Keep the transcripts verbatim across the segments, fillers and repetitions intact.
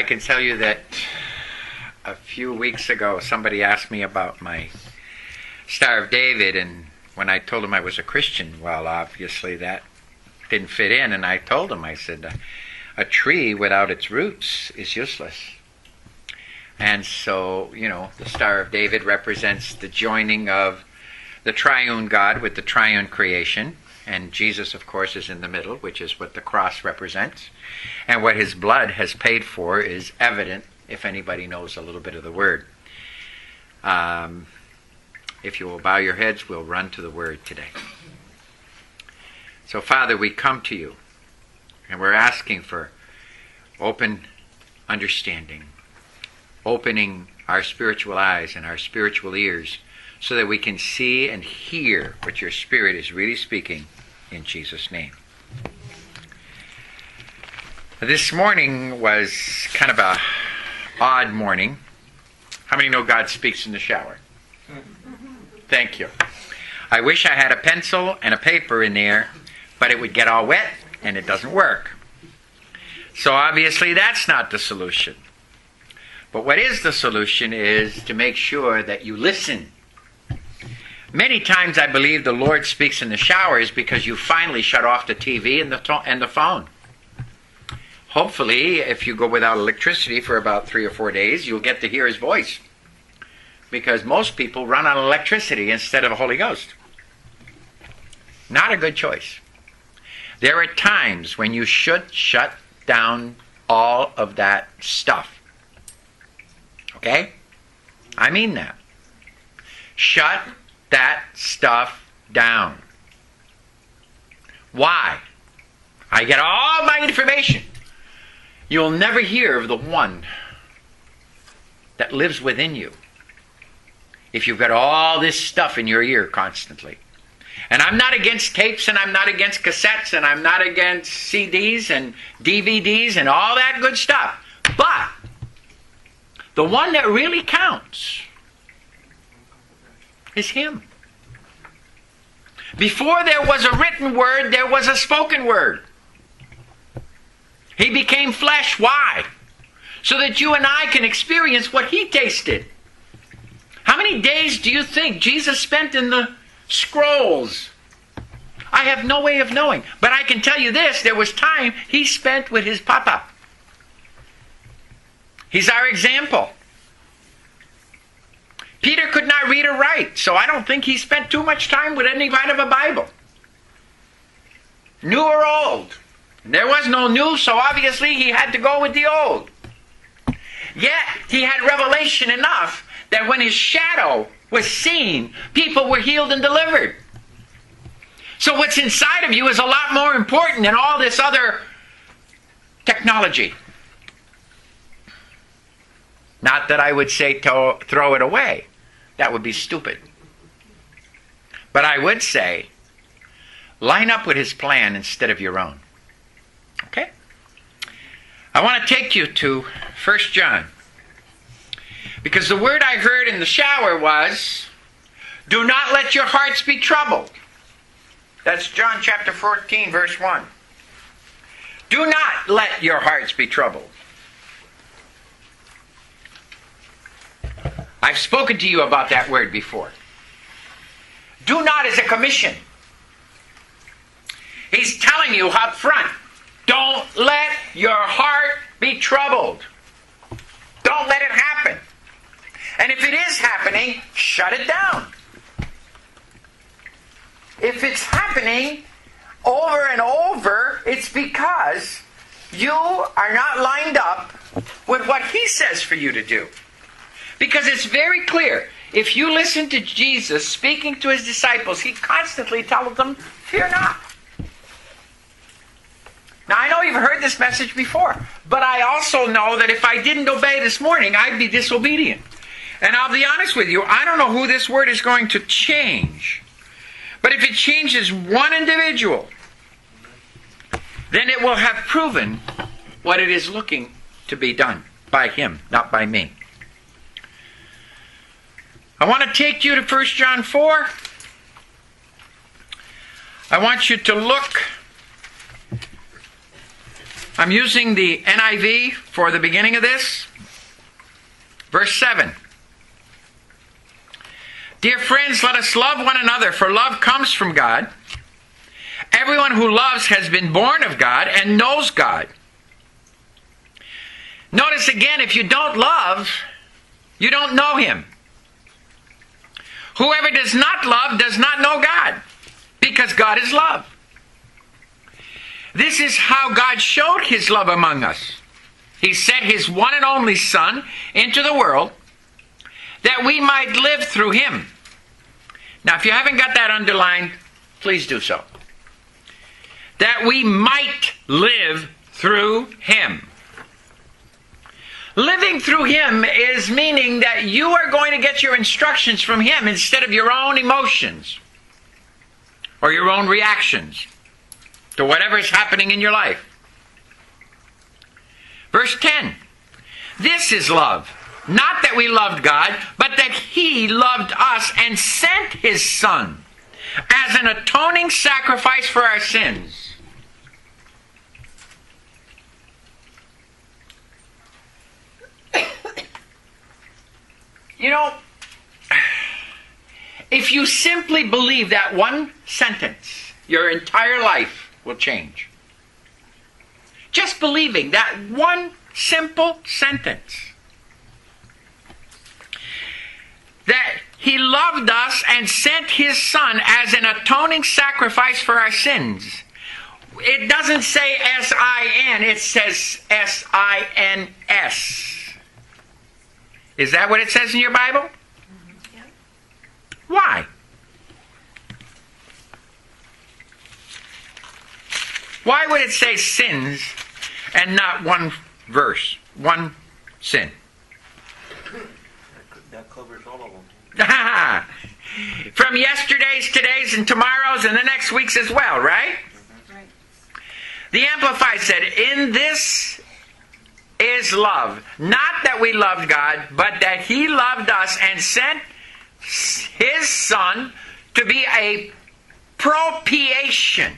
I can tell you that a few weeks ago somebody asked me about my Star of David, and when I told him I was a Christian, well, obviously that didn't fit in, and I told him, I said, a tree without its roots is useless. And so, you know, the Star of David represents the joining of the triune God with the triune creation, and Jesus, of course, is in the middle, which is what the cross represents. And what his blood has paid for is evident if anybody knows a little bit of the Word. Um, if you will bow your heads, we'll run to the Word today. So, Father, we come to you, and we're asking for open understanding, opening our spiritual eyes and our spiritual ears so that we can see and hear what your Spirit is really speaking in Jesus' name. This morning was kind of a odd morning. How many know God speaks in the shower? Thank you. I wish I had a pencil and a paper in there, but it would get all wet and it doesn't work. So obviously that's not the solution. But what is the solution is to make sure that you listen. Many times I believe the Lord speaks in the showers because you finally shut off the T V and the, to- and the phone. Hopefully, if you go without electricity for about three or four days, you'll get to hear his voice. Because most people run on electricity instead of the Holy Ghost. Not a good choice. There are times when you should shut down all of that stuff. Okay? I mean that. Shut that stuff down. Why? I get all my information. You'll never hear of the one that lives within you if you've got all this stuff in your ear constantly. And I'm not against tapes, and I'm not against cassettes, and I'm not against C Ds and D V Ds and all that good stuff. But the one that really counts is him. Before there was a written word, there was a spoken word. He became flesh. Why? So that you and I can experience what he tasted. How many days do you think Jesus spent in the scrolls? I have no way of knowing. But I can tell you this, there was time he spent with his Papa. He's our example. Peter could not read or write, so I don't think he spent too much time with any kind of a Bible. New or old. There was no new, so obviously he had to go with the old. Yet he had revelation enough that when his shadow was seen, people were healed and delivered. So what's inside of you is a lot more important than all this other technology. Not that I would say to throw it away. That would be stupid. But I would say, line up with his plan instead of your own. Okay? I want to take you to First John. Because the word I heard in the shower was, do not let your hearts be troubled. That's John chapter fourteen, verse one. Do not let your hearts be troubled. I've spoken to you about that word before. Do not is a commission. He's telling you up front, don't let your heart be troubled. Don't let it happen. And if it is happening, shut it down. If it's happening over and over, it's because you are not lined up with what he says for you to do. Because it's very clear. If you listen to Jesus speaking to his disciples, he constantly tells them, fear not. Now, I know you've heard this message before, but I also know that if I didn't obey this morning, I'd be disobedient. And I'll be honest with you, I don't know who this word is going to change. But if it changes one individual, then it will have proven what it is looking to be done by him, not by me. I want to take you to First John four. I want you to look I'm using the N I V for the beginning of this. Verse seven. Dear friends, let us love one another, for love comes from God. Everyone who loves has been born of God and knows God. Notice again, if you don't love, you don't know Him. Whoever does not love does not know God, because God is love. This is how God showed His love among us. He sent His one and only Son into the world that we might live through Him. Now, if you haven't got that underlined, please do so. That we might live through Him. Living through Him is meaning that you are going to get your instructions from Him instead of your own emotions or your own reactions to whatever is happening in your life. Verse ten. This is love. Not that we loved God, but that He loved us and sent His Son as an atoning sacrifice for our sins. You know, if you simply believe that one sentence, your entire life will change. Just believing that one simple sentence. That He loved us and sent His Son as an atoning sacrifice for our sins. It doesn't say S I N, it says S I N S. Is that what it says in your Bible? Mm-hmm. Yeah. Why? Why would it say sins and not one verse, one sin? That covers all of them. From yesterday's, today's, and tomorrow's, and the next week's as well, right? Mm-hmm. Right. The Amplified said, in this is love. Not that we loved God, but that He loved us and sent His Son to be a propitiation.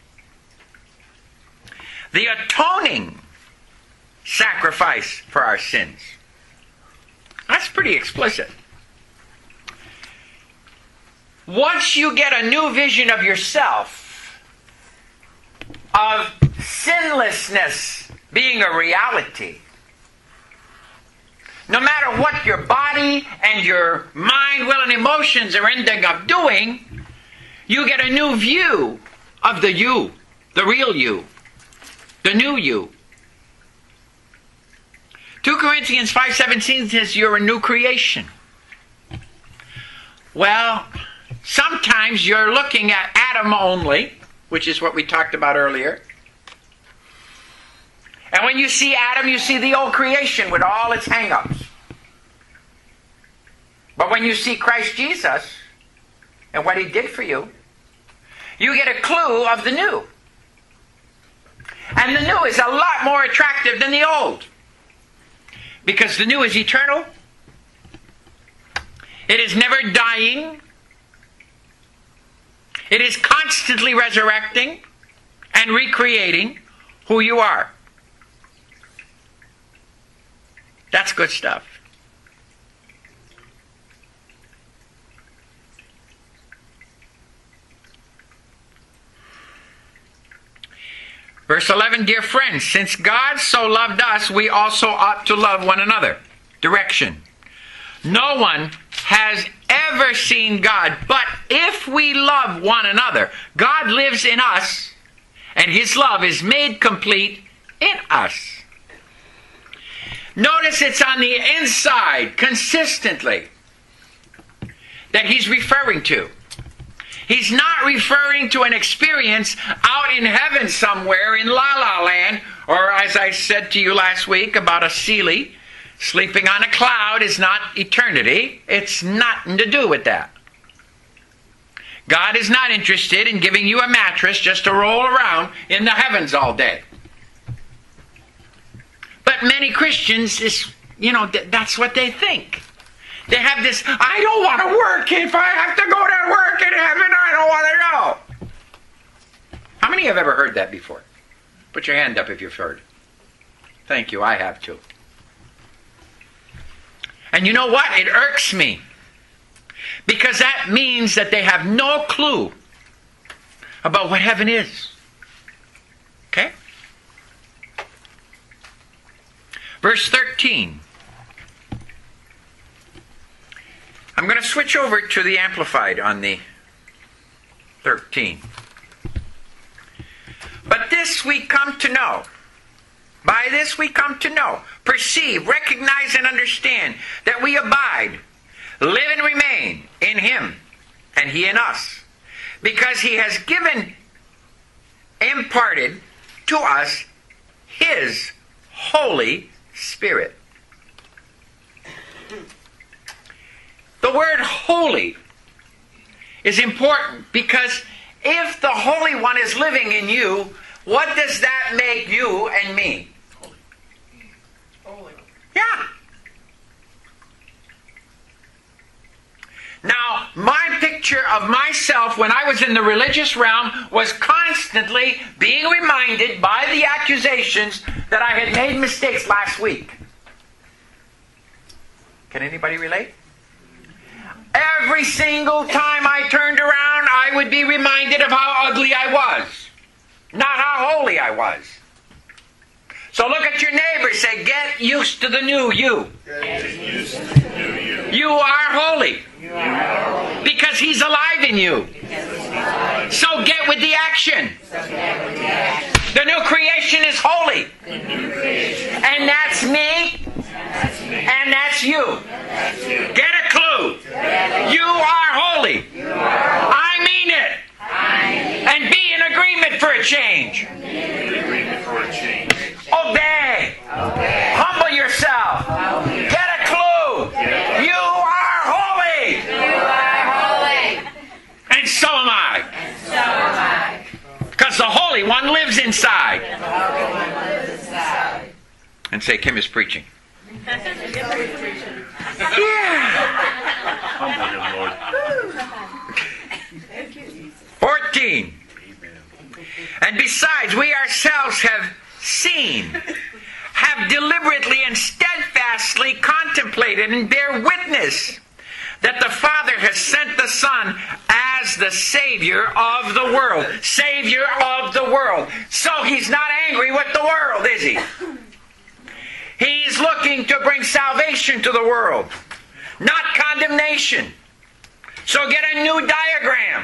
The atoning sacrifice for our sins. That's pretty explicit. Once you get a new vision of yourself, of sinlessness being a reality, no matter what your body and your mind, will, and emotions are ending up doing, you get a new view of the you, the real you, the new you. Second Corinthians five seventeen says you're a new creation. Well, sometimes you're looking at Adam only, which is what we talked about earlier. And when you see Adam, you see the old creation with all its hang-ups. But when you see Christ Jesus and what He did for you, you get a clue of the new. And the new is a lot more attractive than the old. Because the new is eternal. It is never dying. It is constantly resurrecting and recreating who you are. That's good stuff. Verse eleven, dear friends, since God so loved us, we also ought to love one another. Direction. No one has ever seen God, but if we love one another, God lives in us, and His love is made complete in us. Notice it's on the inside, consistently, that He's referring to. He's not referring to an experience out in heaven somewhere in La La Land, or as I said to you last week about a Sealy, sleeping on a cloud is not eternity. It's nothing to do with that. God is not interested in giving you a mattress just to roll around in the heavens all day. But many Christians, is, you know, that's what they think. They have this, I don't want to work. If I have to go to work in heaven, I don't want to go. How many have ever heard that before? Put your hand up if you've heard. Thank you, I have too. And you know what? It irks me. Because that means that they have no clue about what heaven is. Okay? Verse thirteen. I'm going to switch over to the Amplified on the thirteen. But this we come to know. By this we come to know, perceive, recognize, and understand that we abide, live and remain in Him, and He in us, because He has given, imparted to us His Holy Spirit. The word holy is important because if the Holy One is living in you, what does that make you and me? Holy. Yeah. Now, my picture of myself when I was in the religious realm was constantly being reminded by the accusations that I had made mistakes last week. Can anybody relate? Every single time I turned around, I would be reminded of how ugly I was, not how holy I was. So look at your neighbor, say, get used to the new you. Get used to the new you. You are holy. You are holy. Because He's alive in you. So get with the action. The new creation is holy. And that's me. And that's you. Get a clue. You are holy. I mean it. And be in agreement for a change. Obey. Humble yourself. Get a clue. You are holy. And so am I. Because the Holy One lives inside. And say, Kim is preaching. fourteen. And besides, we ourselves have seen, have deliberately and steadfastly contemplated and bear witness that the Father has sent the Son as the Savior of the world. Savior of the world. So He's not angry with the world, is He? He's looking to bring salvation to the world, not condemnation. So get a new diagram.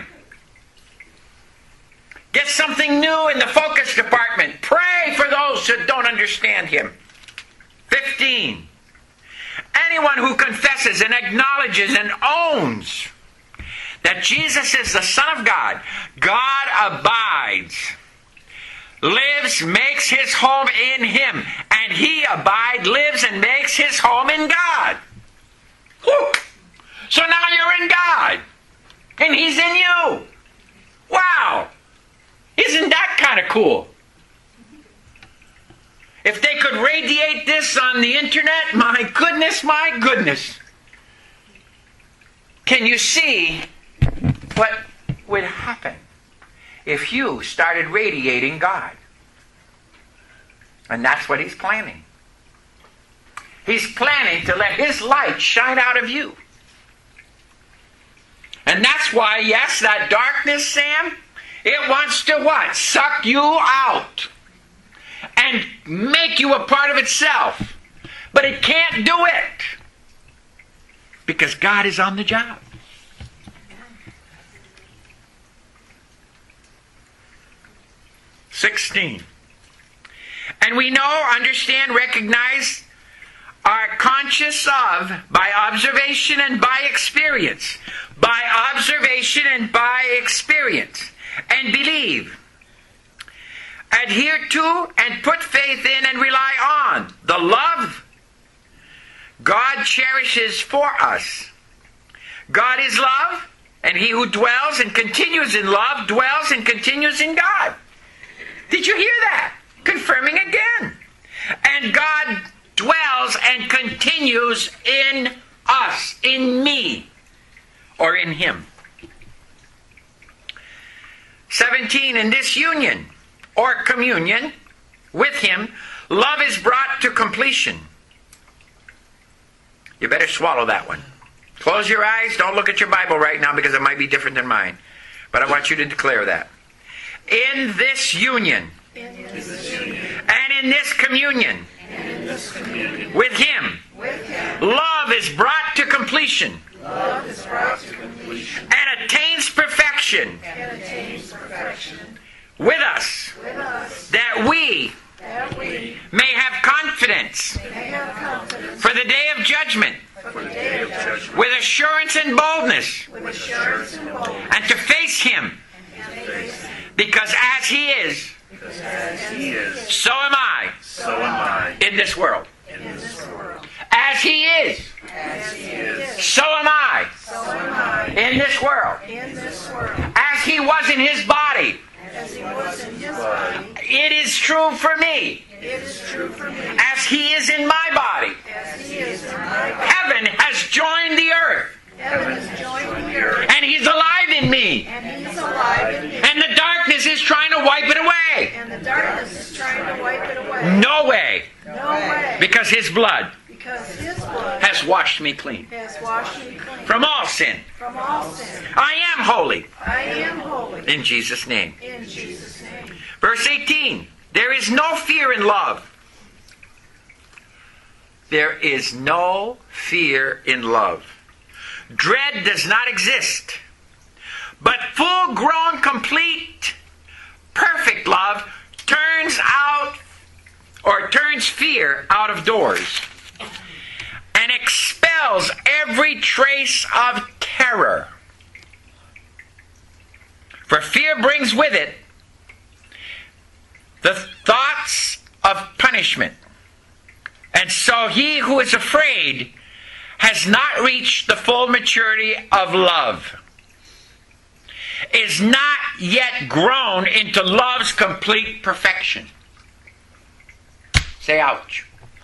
Get something new in the focus department. Pray for those who don't understand Him. fifteen. Anyone who confesses and acknowledges and owns that Jesus is the Son of God, God abides, lives, makes His home in Him, and He abide, lives, and makes His home in God. Whew. So now you're in God, and He's in you. Wow! Isn't that kind of cool? If they could radiate this on the internet, my goodness, my goodness. Can you see what would happen if you started radiating God? And that's what He's planning. He's planning to let His light shine out of you. And that's why, yes, that darkness, Sam, it wants to what? Suck you out. And make you a part of itself. But it can't do it. Because God is on the job. sixteen. And we know, understand, recognize, are conscious of, by observation and by experience. By observation and by experience. And believe. Adhere to and put faith in and rely on the love God cherishes for us. God is love, and he who dwells and continues in love dwells and continues in God. Did you hear that? Confirming again. And God dwells and continues in us, in me, or in him. seventeen, in this union, or communion, with him, love is brought to completion. You better swallow that one. Close your eyes. Don't look at your Bible right now because it might be different than mine. But I want you to declare that. In this union, in this union, and in this communion, and in this communion, with him, with him, love is brought to completion, love is brought to completion, and attains perfection and attains perfection with us, with us, that we that we may have confidence may have confidence for the day of judgment, for the day of judgment, with assurance and boldness, with assurance and boldness, and to face him, and face him, because as he is, because as he is, so am I so am I in this world. in this world. As he is, As he is, so am I so am I in this world. in this world. As he was in his body, As he was in his body, it is true for me. it is true for me. As he is in my body, As he is in my body, heaven has joined the earth, heaven is joined the earth, and he's alive in me, and he's alive in me. and the darkness is trying to wipe it away. And the darkness is trying to wipe it away. No way, No way. because his blood Because his blood has washed me clean has washed me clean from all sin. from all sin. I am holy I am holy. in Jesus' name. In Jesus' name. Verse eighteen, there is no fear in love. There is no fear in love. Dread does not exist. But full-grown, complete, perfect love turns out or turns fear out of doors and expels every trace of terror. For fear brings with it the thoughts of punishment. And so he who is afraid has not reached the full maturity of love, is not yet grown into love's complete perfection. Say ouch.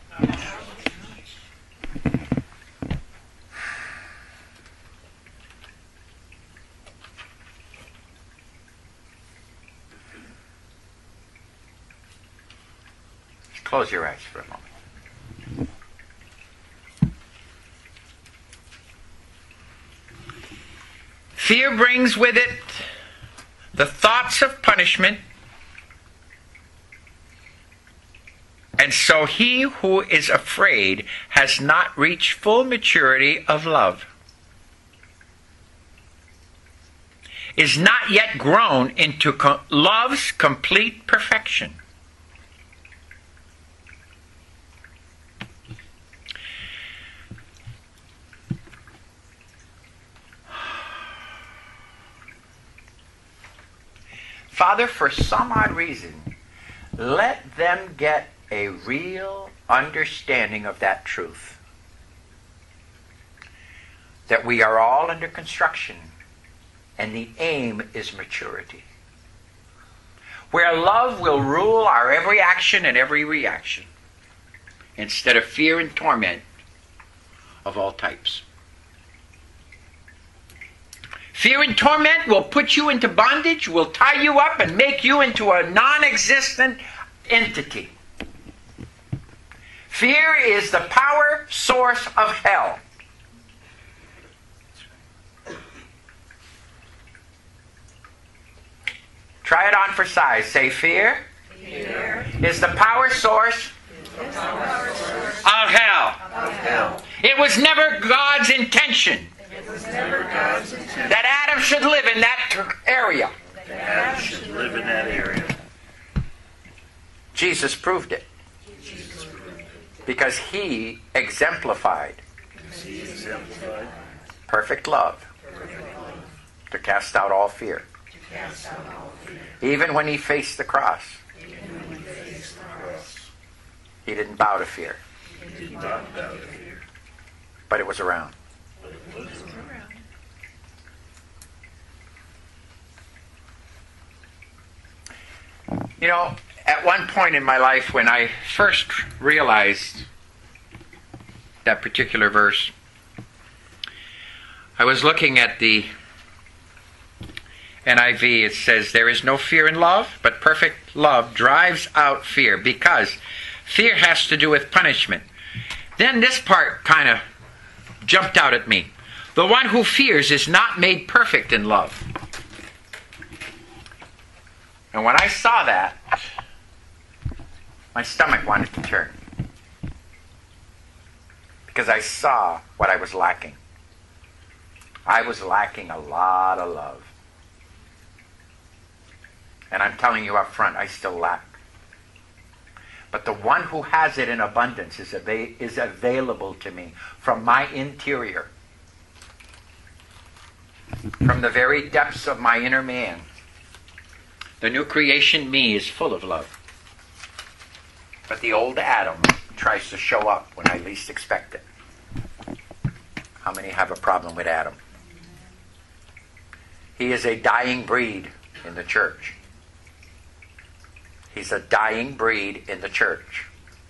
Close your eyes for a moment. Fear brings with it the thoughts of punishment, and so he who is afraid has not reached full maturity of love, is not yet grown into co- love's complete perfection. Father, for some odd reason, let them get a real understanding of that truth. That we are all under construction, and the aim is maturity. Where love will rule our every action and every reaction, instead of fear and torment of all types. Fear and torment will put you into bondage, will tie you up and make you into a non-existent entity. Fear is the power source of hell. Try it on for size. Say fear, Fear is the power source is the power source of hell. of hell. It was never God's intention It was never God's intention that Adam should live in that t- area. that Adam should live in that area. Jesus proved it because he exemplified He exemplified perfect love to cast out all fear. cast out all fear. Even when he faced the cross, Even when he faced the cross, he didn't bow to fear, he did not bow to fear. but it was around. But it was around. You know, at one point in my life when I first realized that particular verse, I was looking at the N I V, it says, there is no fear in love, but perfect love drives out fear, because fear has to do with punishment. Then this part kind of jumped out at me. The one who fears is not made perfect in love. And when I saw that, my stomach wanted to turn. Because I saw what I was lacking. I was lacking a lot of love. And I'm telling you up front, I still lack. But the one who has it in abundance is, ava- is available to me from my interior. From the very depths of my inner man. The new creation me is full of love. But the old Adam tries to show up when I least expect it. How many have a problem with Adam? He is a dying breed in the church. He's a dying breed in the church.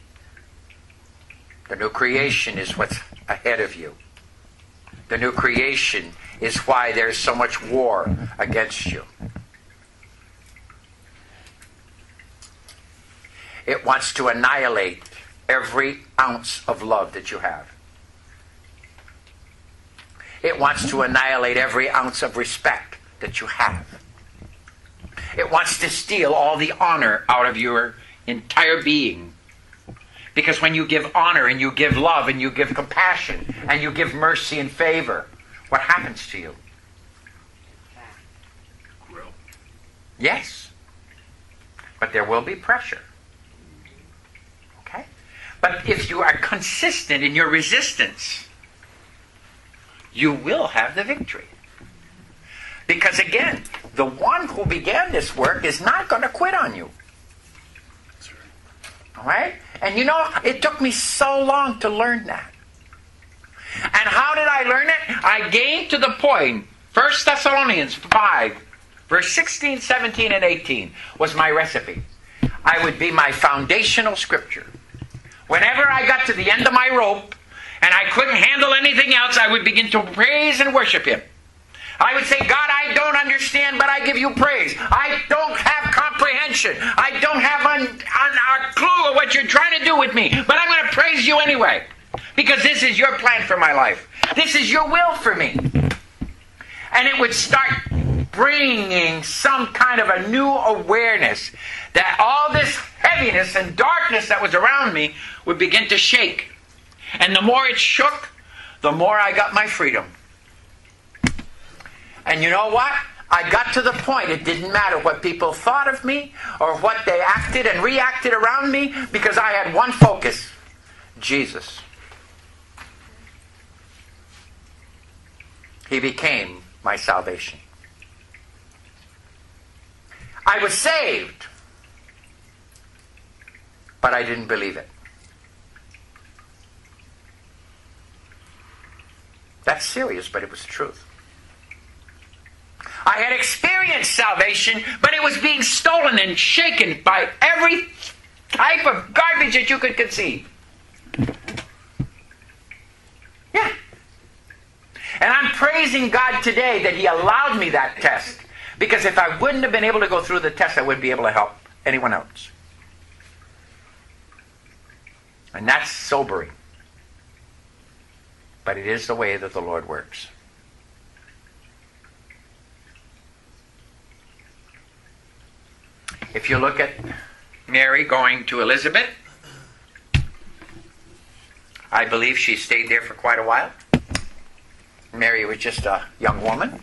The new creation is what's ahead of you. The new creation is why there's so much war against you. It wants to annihilate every ounce of love that you have. It wants to annihilate every ounce of respect that you have. It wants to steal all the honor out of your entire being. Because when you give honor and you give love and you give compassion and you give mercy and favor, what happens to you? Grow. Yes. But there will be pressure. Okay? But if you are consistent in your resistance, you will have the victory. Because again, the one who began this work is not going to quit on you. That's right. All right? And you know, it took me so long to learn that. And how did I learn it? I gained to the point, First Thessalonians five, verse sixteen, seventeen, and eighteen was my recipe. I would be my foundational scripture. Whenever I got to the end of my rope and I couldn't handle anything else, I would begin to praise and worship Him. I would say, God, I don't understand, but I give you praise. I don't have comprehension. I don't have an, an, a clue of what you're trying to do with me, but I'm going to praise you anyway. Because this is your plan for my life. This is your will for me. And it would start bringing some kind of a new awareness that all this heaviness and darkness that was around me would begin to shake. And the more it shook, the more I got my freedom. And you know what? I got to the point it didn't matter what people thought of me or what they acted and reacted around me, because I had one focus: Jesus. He became my salvation. I was saved, but I didn't believe it. That's serious, but it was the truth. I had experienced salvation, but it was being stolen and shaken by every type of garbage that you could conceive. Yeah. And I'm praising God today that He allowed me that test. Because if I wouldn't have been able to go through the test, I wouldn't be able to help anyone else. And that's sobering. But it is the way that the Lord works. If you look at Mary going to Elizabeth, I believe she stayed there for quite a while. Mary was just a young woman.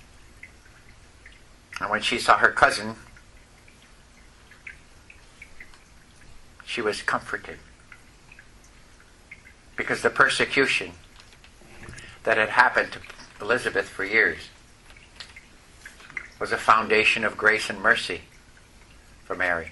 And when she saw her cousin, she was comforted. Because the persecution that had happened to Elizabeth for years was a foundation of grace and mercy for Mary.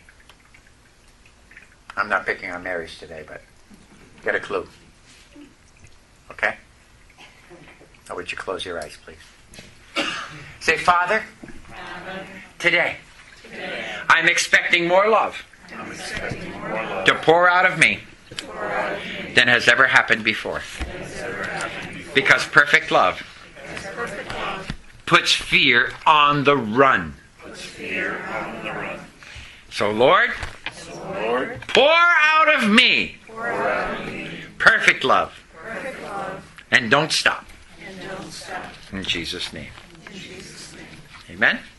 I'm not picking on Marys today, but get a clue. Okay? Now would you close your eyes, please? Say, Father, Father, today, today I'm expecting more love I'm expecting more love to pour out of me to pour out of me than has ever happened before. than has ever happened before. Because perfect love Because perfect love puts fear on the run. Puts fear on the run. So, Lord, So, Lord, pour out of me pour out of me perfect love. perfect love And don't stop. and don't stop. In Jesus' name. In Jesus' name. Amen.